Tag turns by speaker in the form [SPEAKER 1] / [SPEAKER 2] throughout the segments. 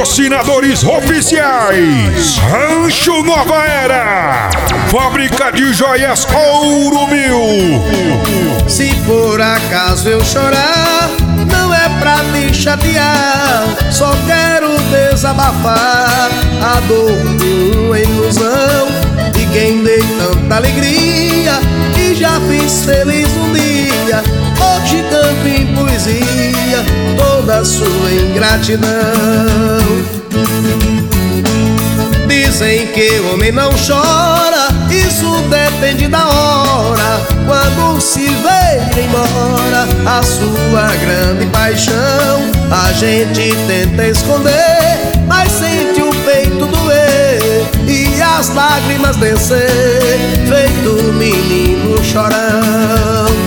[SPEAKER 1] Patrocinadores oficiais: Rancho Nova Era, Fábrica de Joias Ouro Mil.
[SPEAKER 2] Se por acaso eu chorar, não é pra te chatear, só quero desabafar a dor de uma ilusão, de quem dei tanta alegria e já fiz feliz um dia. Hoje canto em poesia toda a sua ingratidão. Dizem que o homem não chora, isso depende da hora. Quando se vê embora a sua grande paixão, a gente tenta esconder, mas sente o peito doer e as lágrimas descer, feito menino chorão.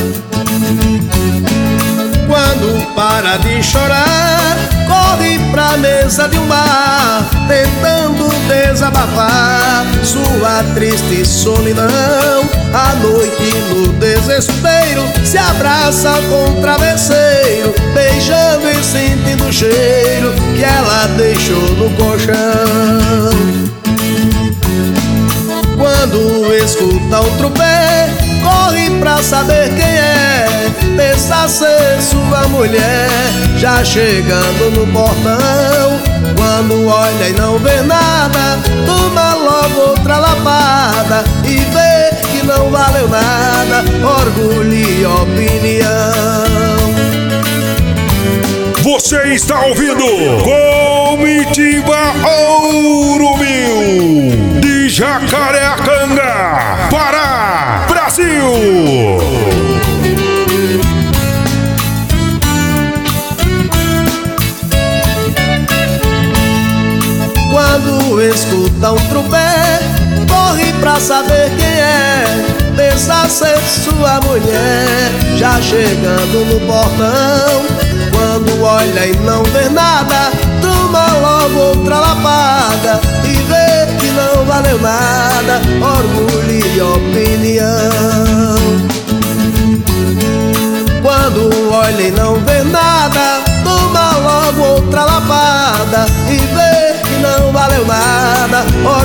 [SPEAKER 2] Quando para de chorar, corre pra mesa de um bar, tentando desabafar sua triste solidão. À noite no desespero, se abraça com o travesseiro, beijando e sentindo o cheiro que ela deixou no colchão. Quando escuta um tropé, corre pra saber quem é, pensa ser sua mulher, já chegando no portão. Quando olha e não vê nada, toma logo outra lapada e vê que não valeu nada, orgulho e opinião.
[SPEAKER 1] Você está ouvindo Comitiva Ouro Mil, de Jacareacanga, Pará, Brasil.
[SPEAKER 2] Quando escuta um tropé, corre pra saber quem é, pensa ser sua mulher, já chegando no portão. Quando olha e não vê nada, toma logo outra lapada e vê que não valeu nada, orgulho e opinião. Quando olha e não vê nada, toma logo outra lapada e vê que não valeu nada,